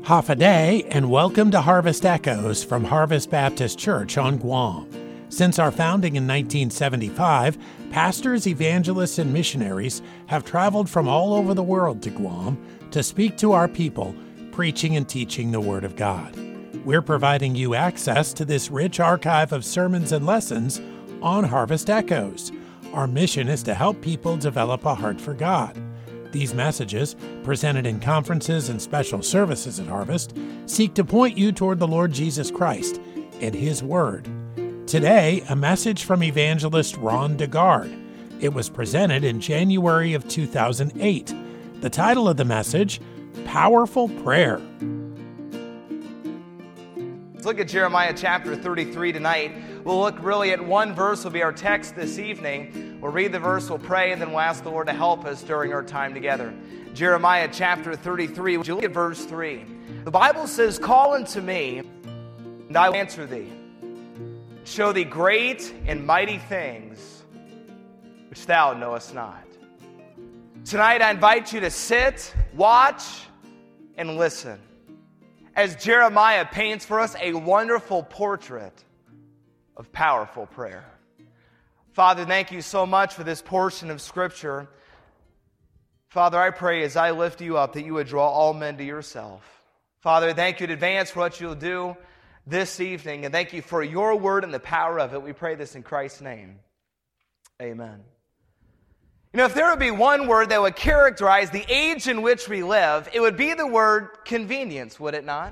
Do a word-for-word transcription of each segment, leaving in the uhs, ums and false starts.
Hafa and welcome to Harvest Echoes from Harvest Baptist Church on Guam. Since our founding in nineteen seventy-five, pastors, evangelists, and missionaries have traveled from all over the world to Guam to speak to our people, preaching and teaching the Word of God. We're providing you access to this rich archive of sermons and lessons on Harvest Echoes. Our mission is to help people develop a heart for God. These messages, presented in conferences and special services at Harvest, seek to point you toward the Lord Jesus Christ and His Word. Today, a message from evangelist Ron DeGard. It was presented in January of two thousand eight. The title of the message, Powerful Prayer. Let's look at Jeremiah chapter thirty-three tonight. We'll look really at one verse will be our text this evening. We'll read the verse, we'll pray, and then we'll ask the Lord to help us during our time together. Jeremiah chapter thirty-three, would you look at verse three? The Bible says, "Call unto me, and I will answer thee, show thee great and mighty things which thou knowest not." Tonight I invite you to sit, watch, and listen as Jeremiah paints for us a wonderful portrait of powerful prayer. Father, thank you so much for this portion of Scripture. Father, I pray as I lift you up that you would draw all men to yourself. Father, thank you in advance for what you'll do this evening, and thank you for your word and the power of it. We pray this in Christ's name. Amen. You know, if there would be one word that would characterize the age in which we live, it would be the word convenience, would it not?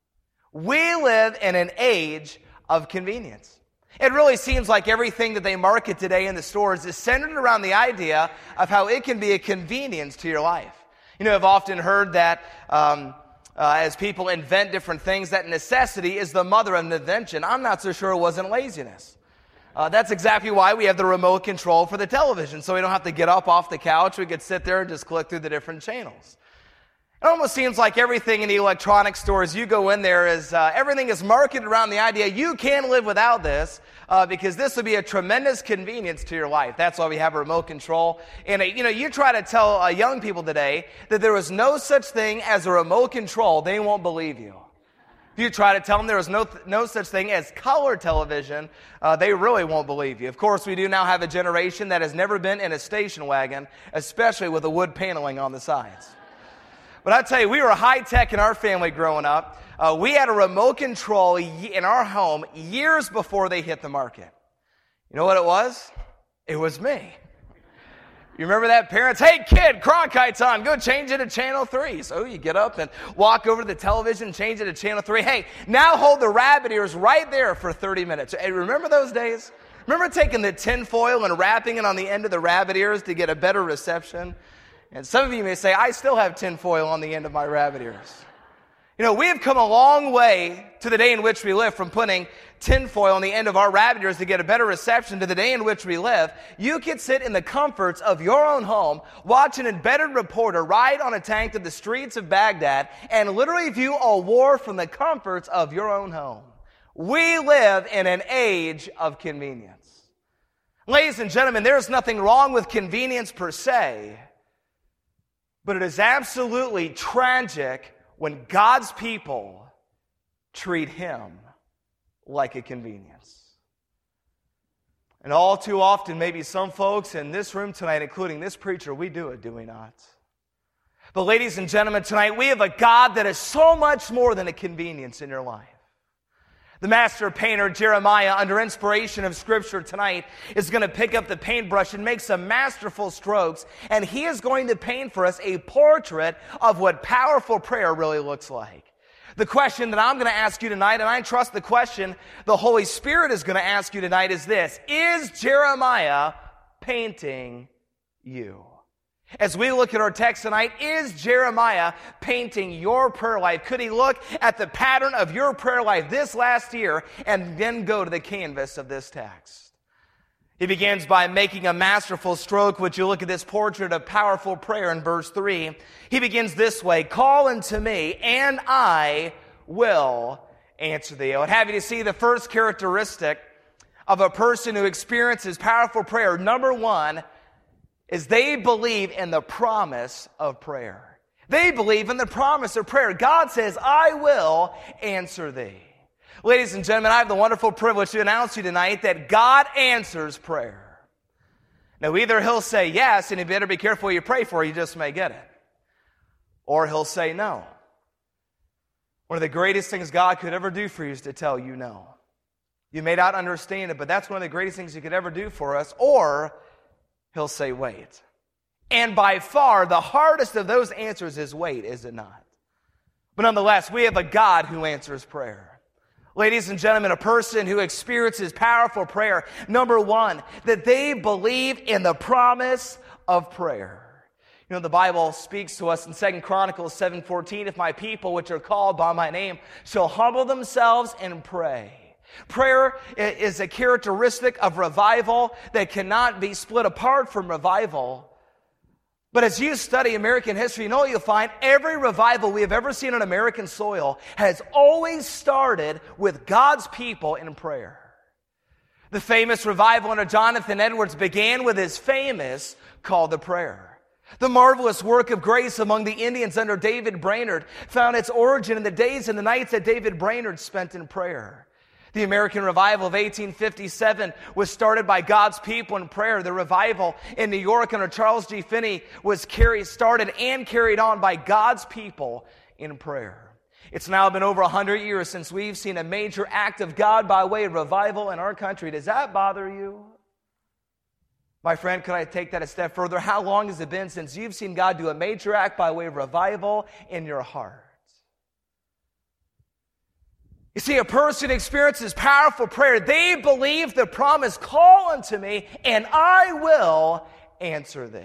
We live in an age of convenience. It really seems like everything that they market today in the stores is centered around the idea of how it can be a convenience to your life. You know, I've often heard that um, uh, as people invent different things, that necessity is the mother of invention. I'm not so sure it wasn't laziness. Uh, that's exactly why we have the remote control for the television, so we don't have to get up off the couch. We could sit there and just click through the different channels. It almost seems like everything in the electronic stores, you go in there, is uh, everything is marketed around the idea you can live without this uh, because this would be a tremendous convenience to your life. That's why we have remote control. And, uh, you know, you try to tell uh, young people today that there is no such thing as a remote control, they won't believe you. If you try to tell them there is no no such thing as color television, uh, they really won't believe you. Of course, we do now have a generation that has never been in a station wagon, especially with the wood paneling on the sides. But I tell you, we were high-tech in our family growing up. Uh, we had a remote control in our home years before they hit the market. You know what it was? It was me. You remember that, parents? Hey, kid, Cronkite's on. Go change it to channel three. So you get up and walk over to the television, change it to channel three. Hey, now hold the rabbit ears right there for thirty minutes. Hey, remember those days? Remember taking the tin foil and wrapping it on the end of the rabbit ears to get a better reception? And some of you may say, I still have tin foil on the end of my rabbit ears. You know, we have come a long way to the day in which we live from putting tin foil on the end of our rabbit ears to get a better reception to the day in which we live. You can sit in the comforts of your own home, watch an embedded reporter ride on a tank to the streets of Baghdad, and literally view a war from the comforts of your own home. We live in an age of convenience. Ladies and gentlemen, there is nothing wrong with convenience per se, but it is absolutely tragic when God's people treat Him like a convenience. And all too often, maybe some folks in this room tonight, including this preacher, we do it, do we not? But ladies and gentlemen, tonight we have a God that is so much more than a convenience in your life. The master painter, Jeremiah, under inspiration of Scripture tonight, is going to pick up the paintbrush and make some masterful strokes, and he is going to paint for us a portrait of what powerful prayer really looks like. The question that I'm going to ask you tonight, and I trust the question the Holy Spirit is going to ask you tonight, is this: is Jeremiah painting you? As we look at our text tonight, is Jeremiah painting your prayer life? Could he look at the pattern of your prayer life this last year and then go to the canvas of this text? He begins by making a masterful stroke. Would you look at this portrait of powerful prayer in verse three? He begins this way: "Call unto me, and I will answer thee." I would have you to see the first characteristic of a person who experiences powerful prayer. Number one, is they believe in the promise of prayer. They believe in the promise of prayer. God says, I will answer thee. Ladies and gentlemen, I have the wonderful privilege to announce to you tonight that God answers prayer. Now, either he'll say yes, and you better be careful what you pray for, you just may get it. Or he'll say no. One of the greatest things God could ever do for you is to tell you no. You may not understand it, but that's one of the greatest things he could ever do for us. Or he'll say wait. And by far, the hardest of those answers is wait, is it not? But nonetheless, we have a God who answers prayer. Ladies and gentlemen, a person who experiences powerful prayer, number one, that they believe in the promise of prayer. You know, the Bible speaks to us in Second Chronicles seven fourteen, if my people, which are called by my name, shall humble themselves and pray. Prayer is a characteristic of revival that cannot be split apart from revival. But as you study American history, you know what you'll find? Every revival we have ever seen on American soil has always started with God's people in prayer. The famous revival under Jonathan Edwards began with his famous call to prayer. The marvelous work of grace among the Indians under David Brainerd found its origin in the days and the nights that David Brainerd spent in prayer. The American revival of eighteen fifty-seven was started by God's people in prayer. The revival in New York under Charles G. Finney was carried, started and carried on by God's people in prayer. It's now been over one hundred years since we've seen a major act of God by way of revival in our country. Does that bother you? My friend, could I take that a step further? How long has it been since you've seen God do a major act by way of revival in your heart? You see, a person experiences powerful prayer. They believe the promise, call unto me, and I will answer thee.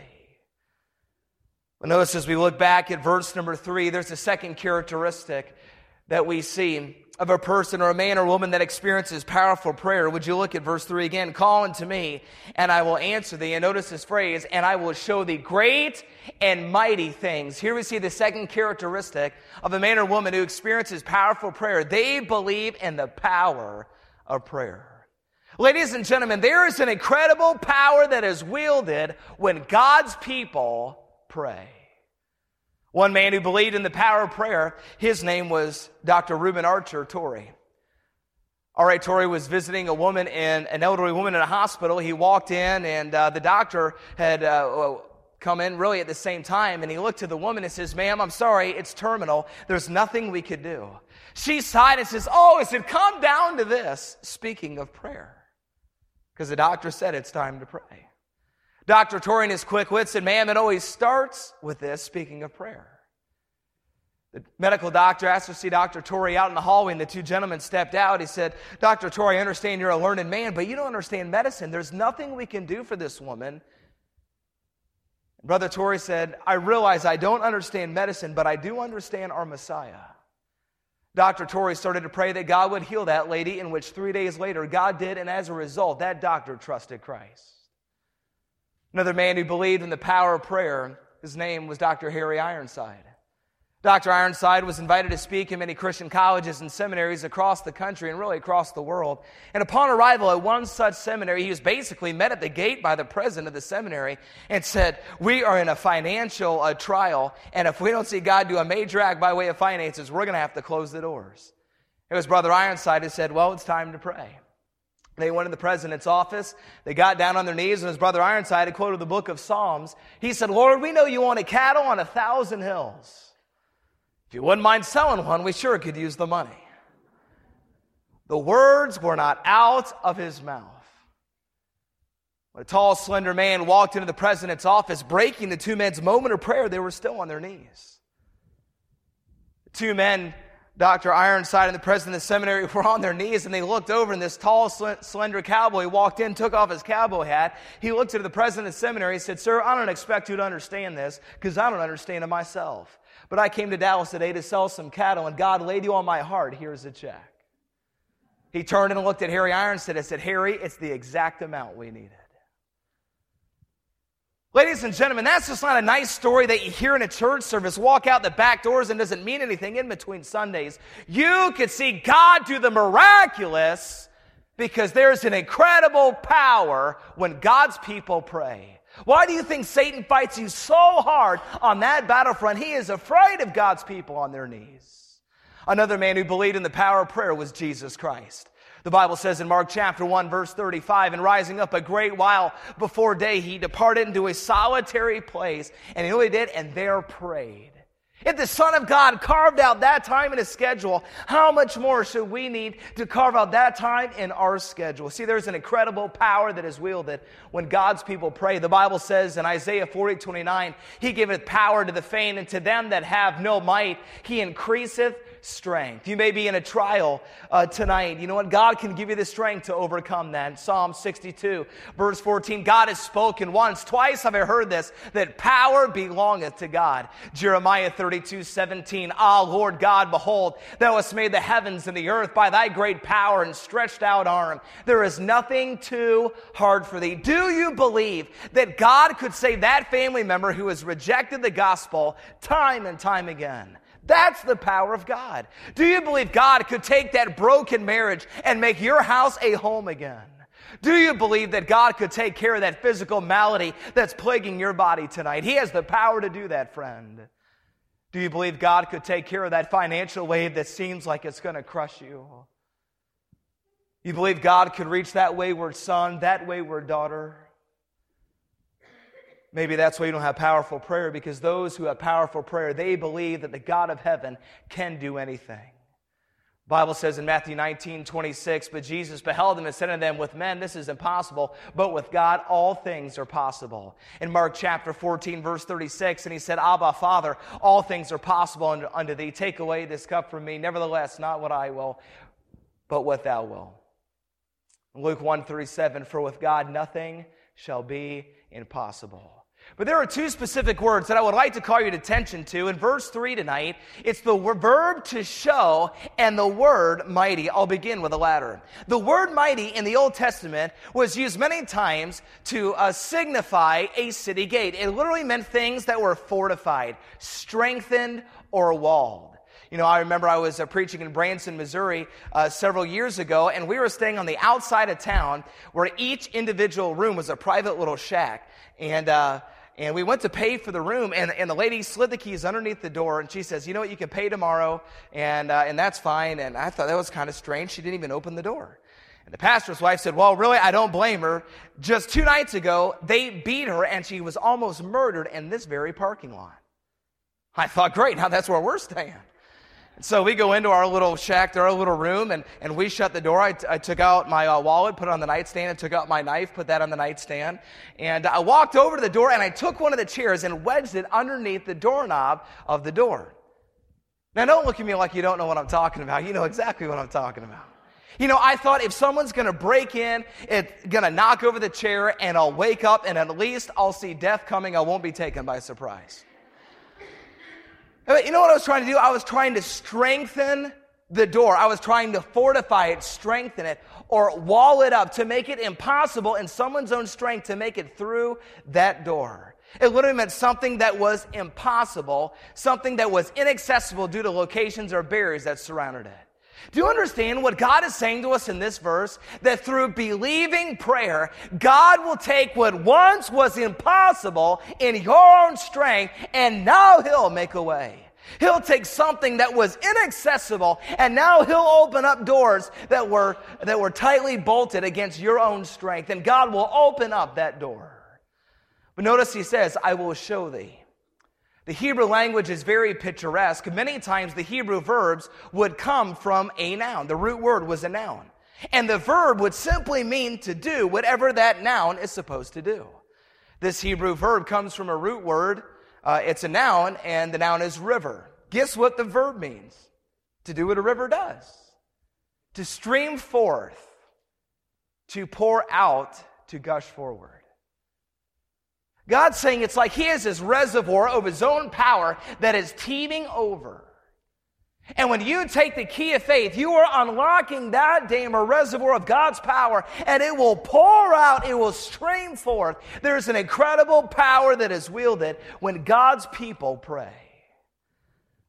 But notice as we look back at verse number three, there's a second characteristic that we see of a person or a man or woman that experiences powerful prayer. Would you look at verse three again? Call unto me, and I will answer thee. And notice this phrase, and I will show thee great and mighty things. Here we see the second characteristic of a man or woman who experiences powerful prayer. They believe in the power of prayer. Ladies and gentlemen, there is an incredible power that is wielded when God's people pray. One man who believed in the power of prayer, his name was Doctor Reuben Archer Torrey. All right, Torrey was visiting a woman, in, an elderly woman in a hospital. He walked in, and uh, the doctor had uh, come in really at the same time, and he looked to the woman and says, ma'am, I'm sorry, it's terminal. There's nothing we could do. She sighed and says, oh, it had come down to this, speaking of prayer, because the doctor said it's time to pray. Doctor Torrey, in his quick wit, said, ma'am, it always starts with this, speaking of prayer. The medical doctor asked to see Doctor Torrey out in the hallway, and the two gentlemen stepped out. He said, Doctor Torrey, I understand you're a learned man, but you don't understand medicine. There's nothing we can do for this woman. Brother Torrey said, I realize I don't understand medicine, but I do understand our Messiah. Doctor Torrey started to pray that God would heal that lady, in which three days later God did, and as a result, that doctor trusted Christ. Another man who believed in the power of prayer, his name was Doctor Harry Ironside. Doctor Ironside was invited to speak in many Christian colleges and seminaries across the country and really across the world. And upon arrival at one such seminary, he was basically met at the gate by the president of the seminary and said, we are in a financial uh, trial, and if we don't see God do a major act by way of finances, we're going to have to close the doors. It was Brother Ironside who said, well, it's time to pray. They went to the president's office. They got down on their knees, and his brother Ironside had quoted the book of Psalms. He said, Lord, we know you own a cattle on a thousand hills. If you wouldn't mind selling one, we sure could use the money. The words were not out of his mouth. When a tall, slender man walked into the president's office, breaking the two men's moment of prayer, they were still on their knees. The two men, Doctor Ironside and the president of the seminary, were on their knees, and they looked over, and this tall, slender cowboy walked in, took off his cowboy hat. He looked at the president of the seminary and said, sir, I don't expect you to understand this, because I don't understand it myself. But I came to Dallas today to sell some cattle, and God laid you on my heart. Here's a check. He turned and looked at Harry Ironside and said, Harry, it's the exact amount we needed. Ladies and gentlemen, that's just not a nice story that you hear in a church service, walk out the back doors, and doesn't mean anything in between Sundays. You could see God do the miraculous because there's an incredible power when God's people pray. Why do you think Satan fights you so hard on that battlefront? He is afraid of God's people on their knees. Another man who believed in the power of prayer was Jesus Christ. The Bible says in Mark chapter one, verse thirty-five, and rising up a great while before day, he departed into a solitary place, and you know what he did? And there prayed. If the Son of God carved out that time in his schedule, how much more should we need to carve out that time in our schedule? See, there's an incredible power that is wielded when God's people pray. The Bible says in Isaiah forty, twenty-nine, he giveth power to the faint, and to them that have no might, he increaseth strength. You may be in a trial uh, tonight. You know what? God can give you the strength to overcome that. Psalm sixty-two, verse fourteen, God has spoken once, twice have I heard this, that power belongeth to God. Jeremiah thirty-two, seventeen, Ah, Lord God, behold, thou hast made the heavens and the earth by thy great power and stretched out arm. There is nothing too hard for thee. Do you believe that God could save that family member who has rejected the gospel time and time again? That's the power of God. Do you believe God could take that broken marriage and make your house a home again? Do you believe that God could take care of that physical malady that's plaguing your body tonight? He has the power to do that, friend. Do you believe God could take care of that financial wave that seems like it's going to crush you? You believe God could reach that wayward son, that wayward daughter? Maybe that's why you don't have powerful prayer, because those who have powerful prayer, they believe that the God of heaven can do anything. The Bible says in Matthew nineteen, twenty-six, but Jesus beheld them and said unto them, with men this is impossible, but with God all things are possible. In Mark chapter fourteen, verse thirty-six, and he said, Abba, Father, all things are possible unto, unto thee. Take away this cup from me. Nevertheless, not what I will, but what thou wilt. Luke one, thirty-seven, for with God nothing shall be impossible. But there are two specific words that I would like to call your attention to. In verse three tonight, it's the verb to show and the word mighty. I'll begin with the latter. The word mighty in the Old Testament was used many times to uh, signify a city gate. It literally meant things that were fortified, strengthened, or walled. You know, I remember I was uh, preaching in Branson, Missouri uh, several years ago, and we were staying on the outside of town where each individual room was a private little shack. And uh, and we went to pay for the room, and, and the lady slid the keys underneath the door, and she says, you know what, you can pay tomorrow, and uh, and that's fine. And I thought that was kind of strange. She didn't even open the door. And the pastor's wife said, well, really, I don't blame her. Just two nights ago, they beat her, and she was almost murdered in this very parking lot. I thought, great, now that's where we're staying. So we go into our little shack, our little room, and, and we shut the door. I, t- I took out my uh, wallet, put it on the nightstand, and took out my knife, put that on the nightstand. And I walked over to the door, and I took one of the chairs and wedged it underneath the doorknob of the door. Now, don't look at me like you don't know what I'm talking about. You know exactly what I'm talking about. You know, I thought if someone's going to break in, it's going to knock over the chair, and I'll wake up, and at least I'll see death coming. I won't be taken by surprise. You know what I was trying to do? I was trying to strengthen the door. I was trying to fortify it, strengthen it, or wall it up to make it impossible in someone's own strength to make it through that door. It literally meant something that was impossible, something that was inaccessible due to locations or barriers that surrounded it. Do you understand what God is saying to us in this verse? That through believing prayer, God will take what once was impossible in your own strength, and now He'll make a way. He'll take something that was inaccessible, and now He'll open up doors that were, that were tightly bolted against your own strength, and God will open up that door. But notice He says, I will show thee. The Hebrew language is very picturesque. Many times the Hebrew verbs would come from a noun. The root word was a noun. And the verb would simply mean to do whatever that noun is supposed to do. This Hebrew verb comes from a root word. Uh, it's a noun, and the noun is river. Guess what the verb means? To do what a river does. To stream forth, to pour out, to gush forward. God's saying it's like He is this reservoir of His own power that is teeming over. And when you take the key of faith, you are unlocking that dam or reservoir of God's power, and it will pour out, it will stream forth. There's an incredible power that is wielded when God's people pray.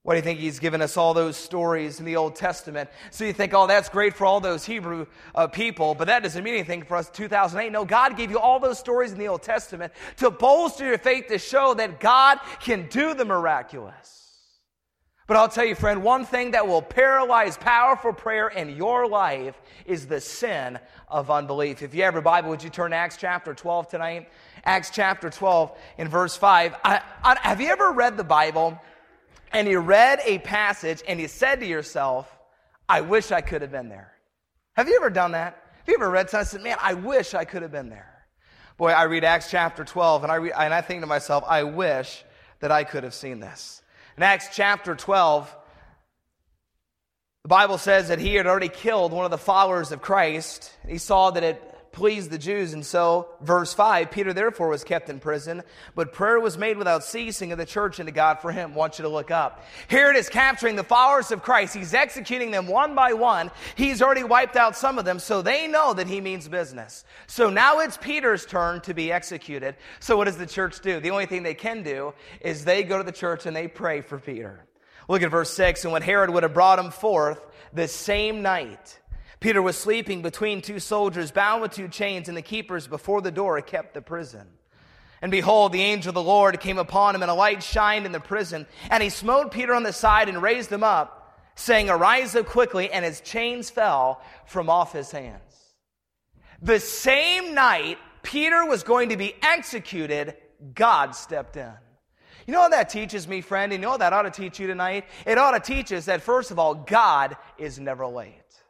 Why do you think he's given us all those stories in the Old Testament? So you think, oh, that's great for all those Hebrew uh, people, but that doesn't mean anything for us in two thousand eight. No, God gave you all those stories in the Old Testament to bolster your faith, to show that God can do the miraculous. But I'll tell you, friend, one thing that will paralyze powerful prayer in your life is the sin of unbelief. If you have your Bible, would you turn to Acts chapter twelve tonight? Acts chapter twelve in verse five. I, I, have you ever read the Bible and you read a passage and you said to yourself, I wish I could have been there? Have you ever done that? Have you ever read something and said, man, I wish I could have been there? Boy, I read Acts chapter twelve and I, read, and I think to myself, I wish that I could have seen this. In Acts chapter twelve, the Bible says that he had already killed one of the followers of Christ. He saw that it pleased the Jews, and so, verse five, Peter therefore was kept in prison, but prayer was made without ceasing of the church and to God for him. I want you to look up. Here it is capturing the followers of Christ. He's executing them one by one. He's already wiped out some of them, so they know that he means business. So now it's Peter's turn to be executed. So what does the church do? The only thing they can do is they go to the church and they pray for Peter. Look at verse six. And when Herod would have brought him forth the same night, Peter was sleeping between two soldiers, bound with two chains, and the keepers before the door kept the prison. And behold, the angel of the Lord came upon him, and a light shined in the prison. And he smote Peter on the side and raised him up, saying, Arise up quickly, and his chains fell from off his hands. The same night Peter was going to be executed, God stepped in. You know what that teaches me, friend? You know what that ought to teach you tonight? It ought to teach us that, first of all, God is never late.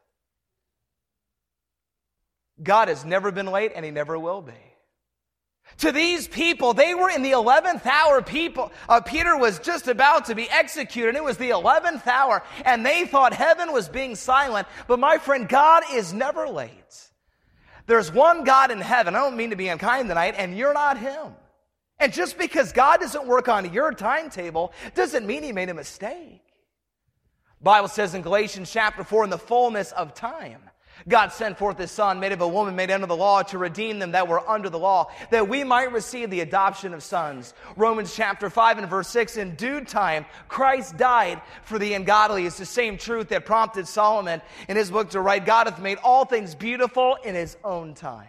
God has never been late, and he never will be. To these people, they were in the eleventh hour. People, uh, Peter was just about to be executed, and it was the eleventh hour, and they thought heaven was being silent. But my friend, God is never late. There's one God in heaven. I don't mean to be unkind tonight, and you're not him. And just because God doesn't work on your timetable doesn't mean he made a mistake. The Bible says in Galatians chapter four, in the fullness of time, God sent forth his Son, made of a woman, made under the law, to redeem them that were under the law, that we might receive the adoption of sons. Romans chapter five and verse six, in due time, Christ died for the ungodly. It's the same truth that prompted Solomon in his book to write, God hath made all things beautiful in his own time.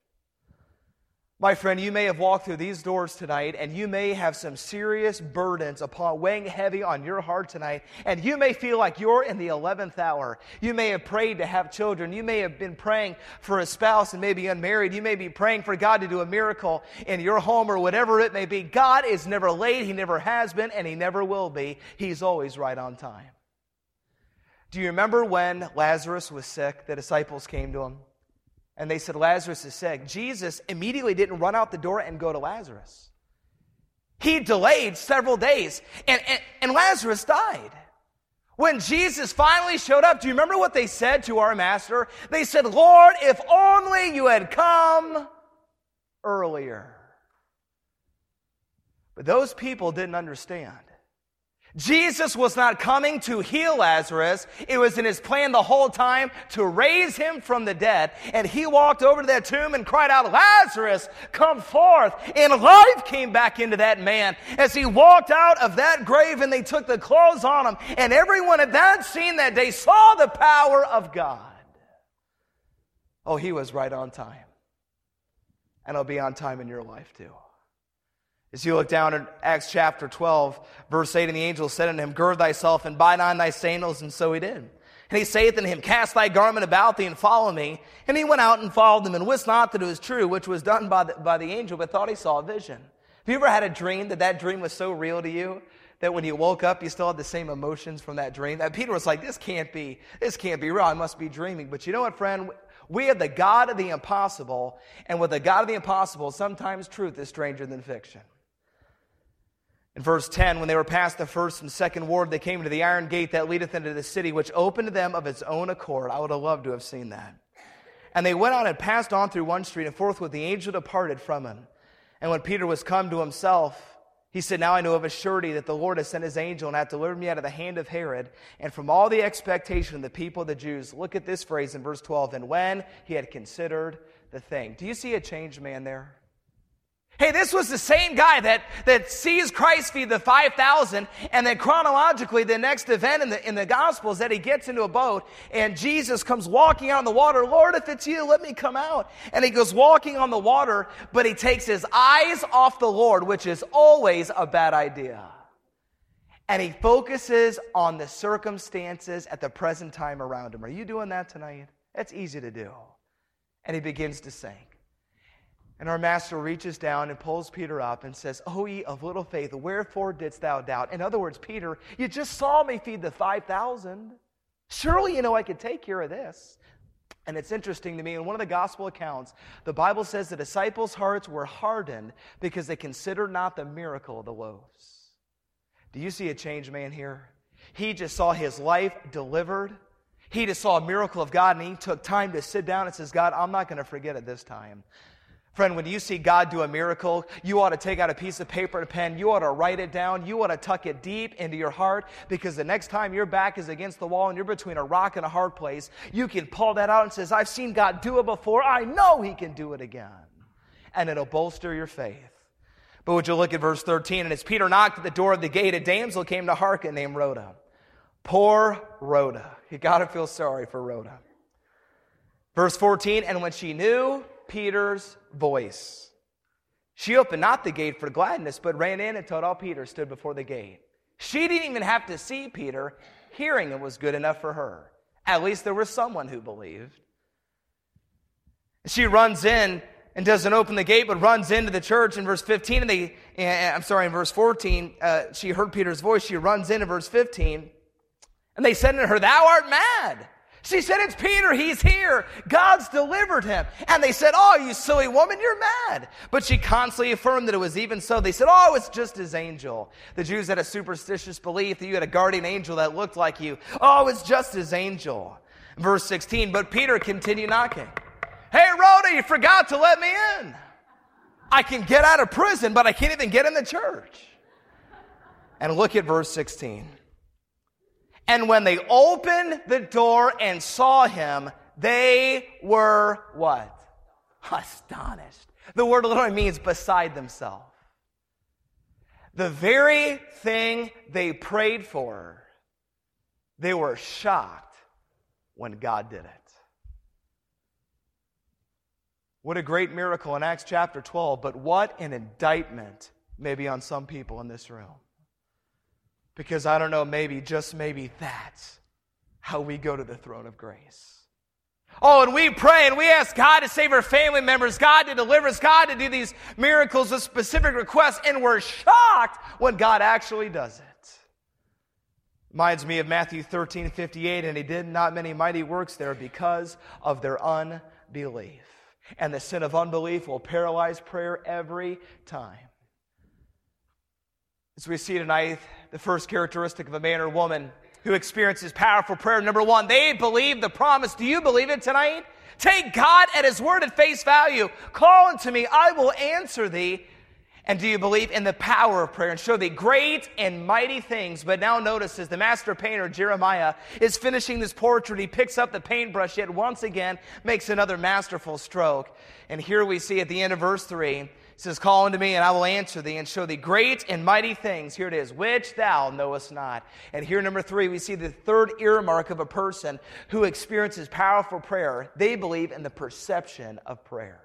My friend, you may have walked through these doors tonight, and you may have some serious burdens upon weighing heavy on your heart tonight, and you may feel like you're in the eleventh hour. You may have prayed to have children. You may have been praying for a spouse and maybe unmarried. You may be praying for God to do a miracle in your home or whatever it may be. God is never late. He never has been, and he never will be. He's always right on time. Do you remember when Lazarus was sick, the disciples came to him? And they said, Lazarus is sick. Jesus immediately didn't run out the door and go to Lazarus. He delayed several days, and, and, and Lazarus died. When Jesus finally showed up, do you remember what they said to our master? They said, Lord, if only you had come earlier. But those people didn't understand. Jesus was not coming to heal Lazarus. It was in his plan the whole time to raise him from the dead. And he walked over to that tomb and cried out, Lazarus, come forth. And life came back into that man as he walked out of that grave, and they took the clothes on him. And everyone at that scene that day saw the power of God. Oh, he was right on time. And he'll be on time in your life too. As you look down at Acts chapter twelve, verse eight, and the angel said unto him, Gird thyself and bind on thy sandals, and so he did. And he saith unto him, Cast thy garment about thee and follow me. And he went out and followed them, and wist not that it was true, which was done by the, by the angel, but thought he saw a vision. Have you ever had a dream that that dream was so real to you that when you woke up, you still had the same emotions from that dream? That Peter was like, this can't be, this can't be real. I must be dreaming. But you know what, friend? We have the God of the impossible, and with the God of the impossible, sometimes truth is stranger than fiction. In verse ten, when they were past the first and second ward, they came to the iron gate that leadeth into the city, which opened to them of its own accord. I would have loved to have seen that. And they went on and passed on through one street, and forthwith the angel departed from him. And when Peter was come to himself, he said, Now I know of a surety that the Lord has sent his angel and hath delivered me out of the hand of Herod, and from all the expectation of the people of the Jews. Look at this phrase in verse twelve, and when he had considered the thing. Do you see a changed man there? Hey, this was the same guy that, that sees Christ feed the five thousand, and then chronologically, the next event in the, in the Gospels that he gets into a boat, and Jesus comes walking out on the water. Lord, if it's you, let me come out. And he goes walking on the water, but he takes his eyes off the Lord, which is always a bad idea. And he focuses on the circumstances at the present time around him. Are you doing that tonight? That's easy to do. And he begins to sink. And our master reaches down and pulls Peter up and says, "O ye of little faith, wherefore didst thou doubt?" In other words, Peter, you just saw me feed the five thousand. Surely you know I could take care of this. And it's interesting to me, in one of the gospel accounts, the Bible says the disciples' hearts were hardened because they considered not the miracle of the loaves. Do you see a changed man here? He just saw his life delivered. He just saw a miracle of God, and he took time to sit down and says, "God, I'm not going to forget it this time." Friend, when you see God do a miracle, you ought to take out a piece of paper and a pen. You ought to write it down. You ought to tuck it deep into your heart, because the next time your back is against the wall and you're between a rock and a hard place, you can pull that out and says, "I've seen God do it before. I know he can do it again." And it'll bolster your faith. But would you look at verse thirteen? "And as Peter knocked at the door of the gate, a damsel came to hearken named Rhoda." Poor Rhoda. You got to feel sorry for Rhoda. Verse fourteen, "And when she knew Peter's voice, she opened not the gate for gladness, but ran in and told all Peter stood before the gate." She didn't even have to see Peter. Hearing it was good enough for her. At least there was someone who believed. She runs in and doesn't open the gate, but runs into the church in verse fifteen. And they, I'm sorry, in verse fourteen, uh, she heard Peter's voice. She runs in in verse fifteen. And they said to her, "Thou art mad." She said, "It's Peter, he's here. God's delivered him." And they said, "Oh, you silly woman, you're mad." But she constantly affirmed that it was even so. They said, "Oh, it's just his angel." The Jews had a superstitious belief that you had a guardian angel that looked like you. "Oh, it's just his angel." Verse sixteen, "But Peter continued knocking." "Hey, Rhoda, you forgot to let me in. I can get out of prison, but I can't even get in the church." And look at verse sixteen. "And when they opened the door and saw him, they were" what? "Astonished." The word literally means beside themselves. The very thing they prayed for, they were shocked when God did it. What a great miracle in Acts chapter twelve, but what an indictment maybe on some people in this room. Because I don't know, maybe, just maybe that's how we go to the throne of grace. Oh, and we pray and we ask God to save our family members, God to deliver us, God to do these miracles with specific requests, and we're shocked when God actually does it. Reminds me of Matthew thirteen fifty-eight, "And he did not many mighty works there because of their unbelief." And the sin of unbelief will paralyze prayer every time. As we see tonight, the first characteristic of a man or woman who experiences powerful prayer, number one, they believe the promise. Do you believe it tonight? Take God at his word at face value. "Call unto me, I will answer thee." And do you believe in the power of prayer and show thee great and mighty things? But now notice, as the master painter, Jeremiah, is finishing this portrait, he picks up the paintbrush yet once again, makes another masterful stroke. And here we see at the end of verse three, it says, "Call unto me, and I will answer thee, and show thee great and mighty things." Here it is, "which thou knowest not." And here, number three, we see the third earmark of a person who experiences powerful prayer. They believe in the perception of prayer.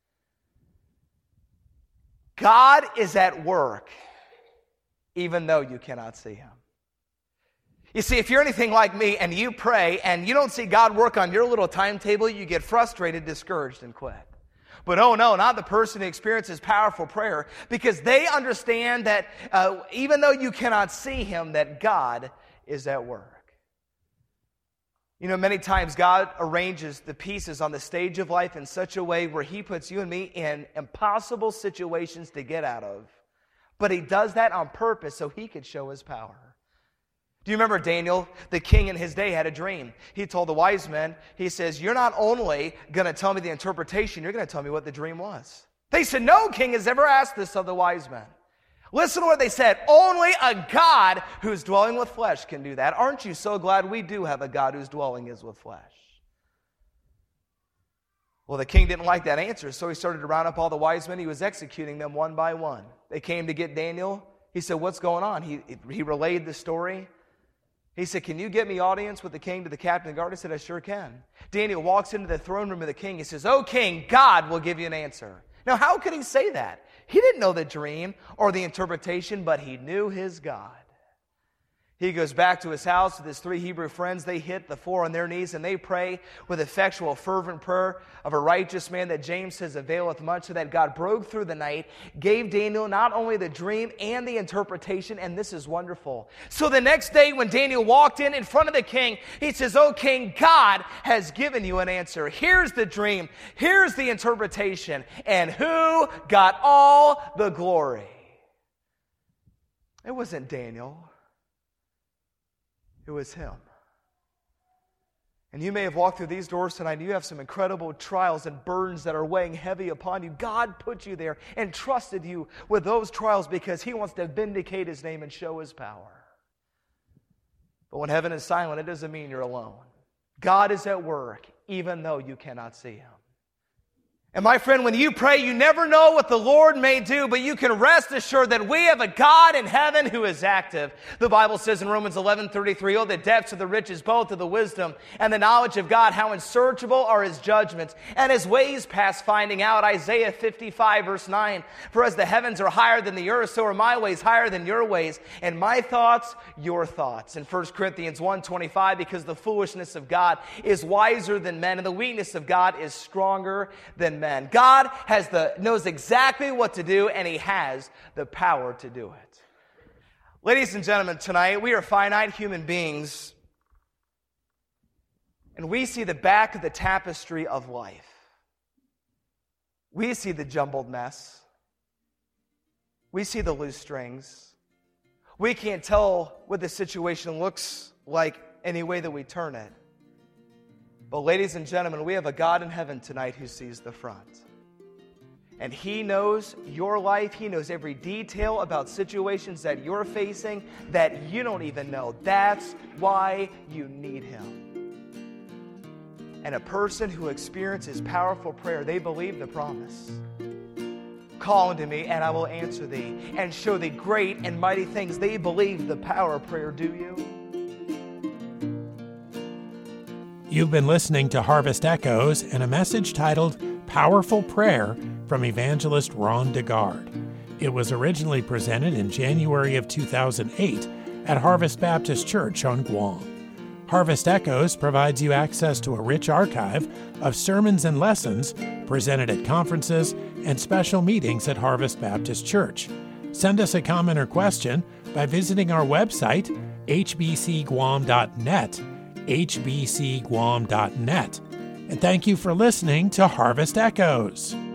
God is at work, even though you cannot see him. You see, if you're anything like me and you pray and you don't see God work on your little timetable, you get frustrated, discouraged, and quit. But oh no, not the person who experiences powerful prayer, because they understand that uh, even though you cannot see him, that God is at work. You know, many times God arranges the pieces on the stage of life in such a way where he puts you and me in impossible situations to get out of. But he does that on purpose so he could show his power. Do you remember Daniel, the king in his day, had a dream? He told the wise men, he says, "You're not only going to tell me the interpretation, you're going to tell me what the dream was." They said, "No king has ever asked this of the wise men." Listen to what they said. "Only a God who's dwelling with flesh can do that." Aren't you so glad we do have a God whose dwelling is with flesh? Well, the king didn't like that answer, so he started to round up all the wise men. He was executing them one by one. They came to get Daniel. He said, what's going on? He, he relayed the story. He said, can you get me audience with the king to the captain of the guard? I said, I sure can. Daniel walks into the throne room of the king. He says, oh, king, God will give you an answer. Now, how could he say that? He didn't know the dream or the interpretation, but he knew his God. He goes back to his house with his three Hebrew friends. They hit the floor on their knees and they pray with effectual, fervent prayer of a righteous man that James says availeth much, so that God broke through the night, gave Daniel not only the dream and the interpretation, and this is wonderful. So the next day when Daniel walked in in front of the king, he says, oh king, God has given you an answer. Here's the dream, here's the interpretation, and who got all the glory? It wasn't Daniel. It was him. And you may have walked through these doors tonight and you have some incredible trials and burdens that are weighing heavy upon you. God put you there and trusted you with those trials because he wants to vindicate his name and show his power. But when heaven is silent, it doesn't mean you're alone. God is at work even though you cannot see him. And my friend, when you pray, you never know what the Lord may do, but you can rest assured that we have a God in heaven who is active. The Bible says in Romans eleven thirty-three, oh, the depths of the riches, both of the wisdom and the knowledge of God, how unsearchable are his judgments, and his ways past finding out. Isaiah fifty-five, verse nine, for as the heavens are higher than the earth, so are my ways higher than your ways, and my thoughts, your thoughts. In First Corinthians one twenty-five, because the foolishness of God is wiser than men, and the weakness of God is stronger than men. God has the knows exactly what to do, and he has the power to do it. Ladies and gentlemen, tonight we are finite human beings, and we see the back of the tapestry of life. We see the jumbled mess. We see the loose strings. We can't tell what the situation looks like any way that we turn it. But ladies and gentlemen, we have a God in heaven tonight who sees the front. And he knows your life. He knows every detail about situations that you're facing that you don't even know. That's why you need him. And a person who experiences powerful prayer, they believe the promise. Call unto me, and I will answer thee, and show thee great and mighty things. They believe the power of prayer, do you? You've been listening to Harvest Echoes and a message titled Powerful Prayer from evangelist Ron DeGard. It was originally presented in January of two thousand eight at Harvest Baptist Church on Guam. Harvest Echoes provides you access to a rich archive of sermons and lessons presented at conferences and special meetings at Harvest Baptist Church. Send us a comment or question by visiting our website, h b c guam dot net. h b c guam dot net. And thank you for listening to Harvest Echoes.